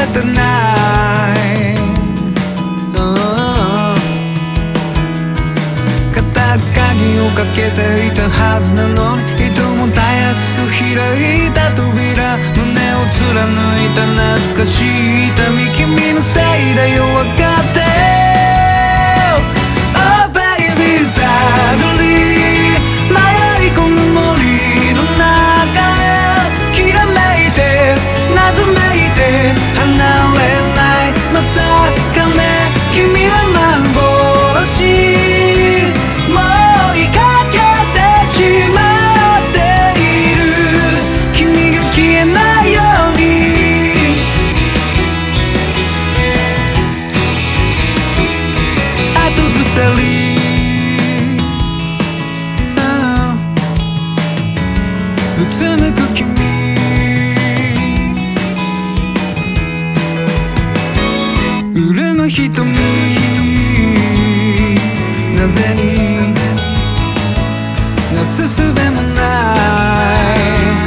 てない、片鍵をかけていたはずなのに、いともたやすく開いた扉、胸を貫いた懐かしい痛み、君のせいだよ分かって。 Oh baby suddenly 迷い込む森の中へ、きらめいて謎めいて離れない、まさかね君は幻、もう追いかけてしまっている、君が消えないように後ずさり、うつむく君、潤む瞳、なぜになすすべもない、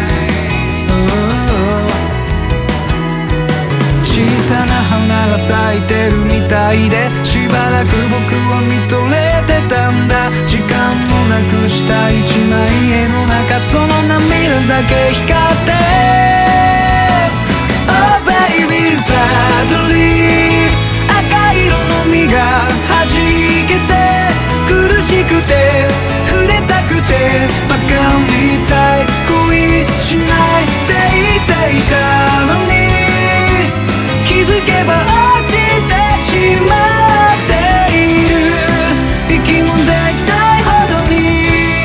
小さな花が咲いてるみたいで、しばらく僕は見とれてたんだ、時間もなくした一枚絵の中、その涙だけ光って。 Oh baby suddenly 赤色の実が弾けて、苦しくて触れたくてバカみたい恋しないって言っていたのに、気づけば落ちてしまっている、息もできないほどに。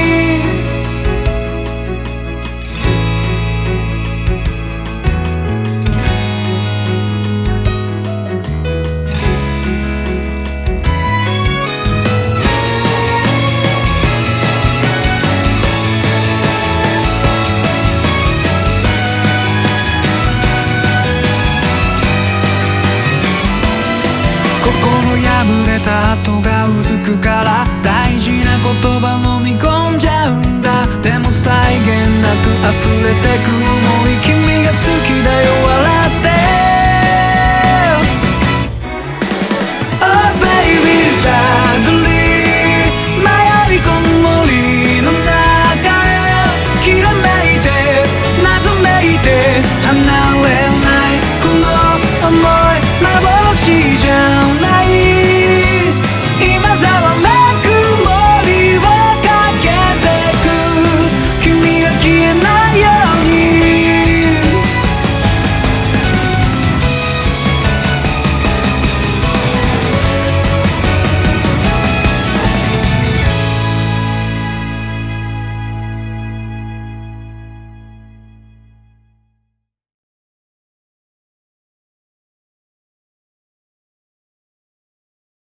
心破れた跡がうずくから、大事な言葉飲み込んじゃうんだ、でも際限なく溢れてく想い、君が好きだよ笑って。